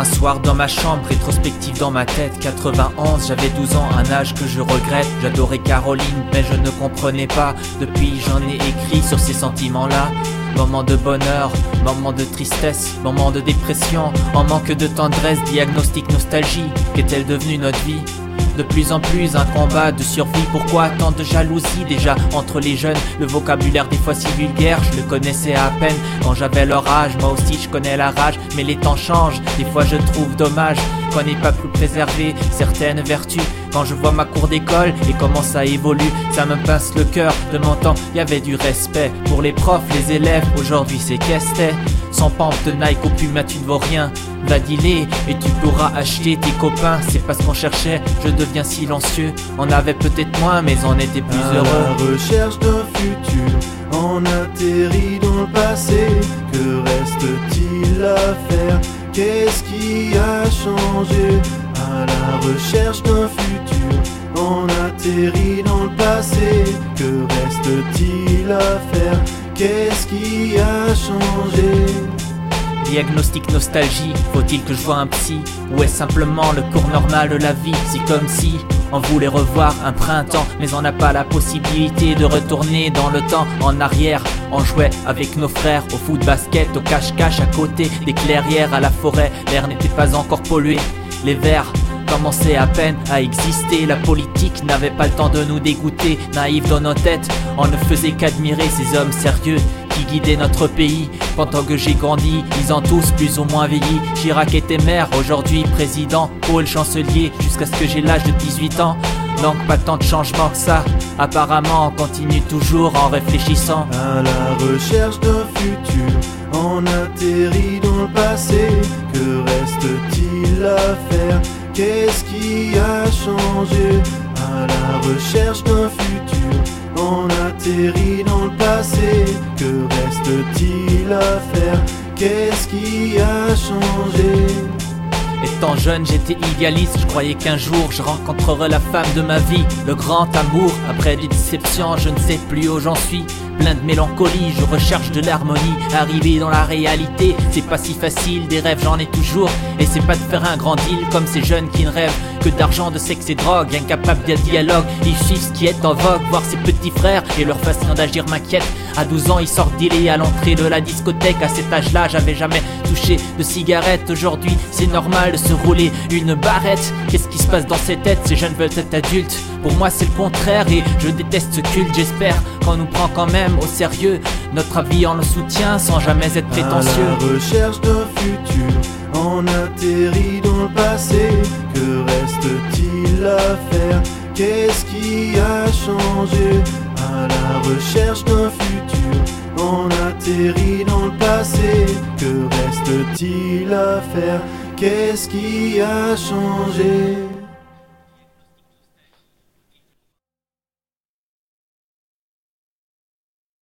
Un soir dans ma chambre, rétrospective dans ma tête. 91, j'avais 12 ans, un âge que je regrette. J'adorais Caroline, mais je ne comprenais pas. Depuis j'en ai écrit sur ces sentiments-là. Moments de bonheur, moments de tristesse, moments de dépression, en manque de tendresse, diagnostic nostalgie. Qu'est-elle devenue notre vie? De plus en plus un combat de survie. Pourquoi tant de jalousie déjà entre les jeunes? Le vocabulaire des fois si vulgaire, je le connaissais à peine quand j'avais leur âge. Moi aussi je connais la rage, mais les temps changent. Des fois je trouve dommage qu'on n'ait pas pu préserver certaines vertus. Quand je vois ma cour d'école et comment ça évolue, ça me pince le cœur. De mon temps, y avait du respect pour les profs, les élèves. Aujourd'hui c'est qu'est-ce. Sans pampe de Nike au Puma tu ne vaux rien. Va dealer et tu pourras acheter tes copains. C'est pas ce qu'on cherchait, je deviens silencieux. On avait peut-être moins mais on était plus heureux. À la recherche d'un futur, on atterrit dans le passé. Que reste-t-il à faire? Qu'est-ce qui a changé? À la recherche d'un futur, on atterrit dans le passé. Que reste-t-il à faire? Qu'est-ce qui a changé? Diagnostic nostalgie, faut-il que je voie un psy? Ou est-ce simplement le cours normal de la vie? C'est comme si on voulait revoir un printemps, mais on n'a pas la possibilité de retourner dans le temps. En arrière, on jouait avec nos frères au foot basket, au cache-cache à côté des clairières, à la forêt. L'air n'était pas encore pollué, les vers commençaient à peine à exister. La politique n'avait pas le temps de nous dégoûter. Naïfs dans nos têtes, on ne faisait qu'admirer ces hommes sérieux qui guidaient notre pays. Pendant que j'ai grandi, ils ont tous plus ou moins vieilli. Chirac était maire, aujourd'hui président, Kohl chancelier, jusqu'à ce que j'ai l'âge de 18 ans. Donc pas tant de changement que ça. Apparemment on continue toujours en réfléchissant. À la recherche d'un futur, on atterrit dans le passé. Que reste-t-il à faire? Qu'est-ce qui a changé? À la recherche d'un futur, on atterrit dans le passé. Que reste-t-il à faire? Qu'est-ce qui a changé? Étant jeune, j'étais idéaliste, je croyais qu'un jour je rencontrerais la femme de ma vie, le grand amour. Après des déceptions, je ne sais plus où j'en suis. Plein de mélancolie, je recherche de l'harmonie. Arriver dans la réalité, c'est pas si facile. Des rêves, j'en ai toujours, et c'est pas de faire un grand deal comme ces jeunes qui ne rêvent que d'argent, de sexe et drogue. Incapables de dialogue, ils suivent ce qui est en vogue. Voir ses petits frères et leur façon d'agir m'inquiète. À 12 ans, ils sortent dealer à l'entrée de la discothèque. À cet âge-là, j'avais jamais touché de cigarette. Aujourd'hui, c'est normal de se rouler une barrette. Qu'est-ce qui se passe dans ces têtes? Ces jeunes veulent être adultes. Pour moi, c'est le contraire et je déteste ce culte. J'espère qu'on nous prend quand même au sérieux. Notre avis, on le soutient sans jamais être prétentieux. À la recherche d'un futur, on atterrit dans le passé. Que reste-t-il à faire? Qu'est-ce qui a changé? À la recherche d'un futur, on atterrit dans le passé. Que reste-t-il à faire? Qu'est-ce qui a changé?